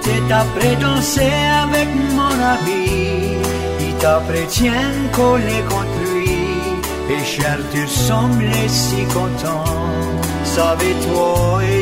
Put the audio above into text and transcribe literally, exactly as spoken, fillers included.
était après danser avec mon ami. Il t'appartient collé contre lui. Et cher, tu semblais si content. Savais-toi